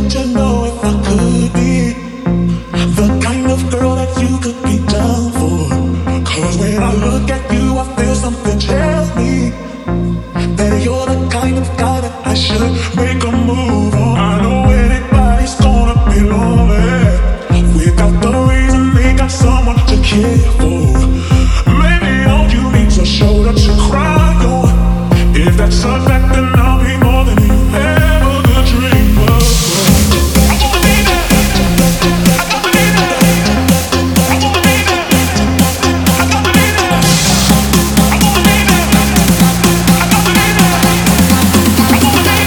get to know if I could be the kind of girl that you could be down for. 'Cause when I look at you, I feel something tell me that you're the kind of guy that I should make a move on. I know anybody's gonna be lonely without the reason they got someone to care for. Maybe all you need's a shoulder to cry on. If that's a fact, then I'll be more than you ever could dream of. I wanna be there. I wanna be there. I wanna be there. I wanna be there. I wanna be there. I wanna be there. I wanna be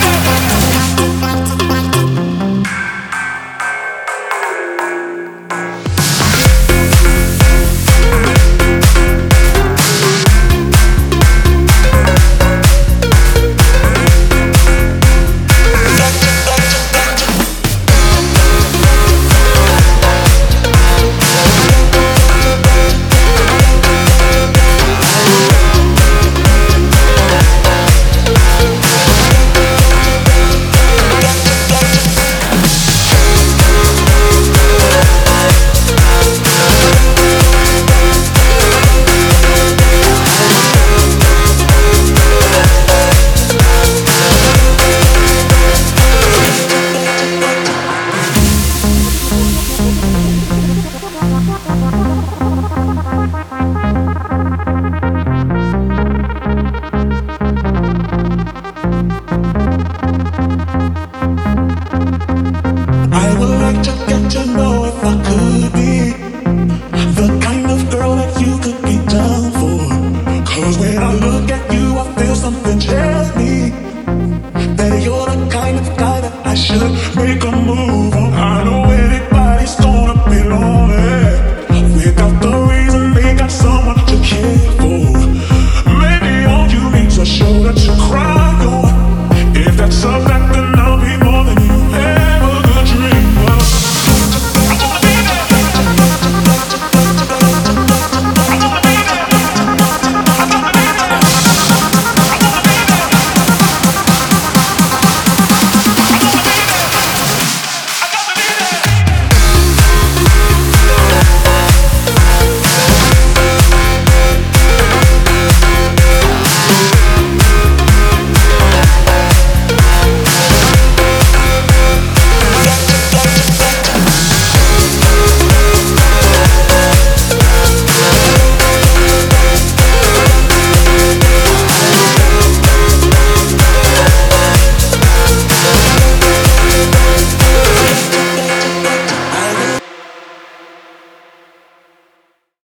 I would like to get to know if I could be the kind of girl that you could be down for. 'Cause when I look at you, I feel something tell me that you're the kind of guy that I should make a move.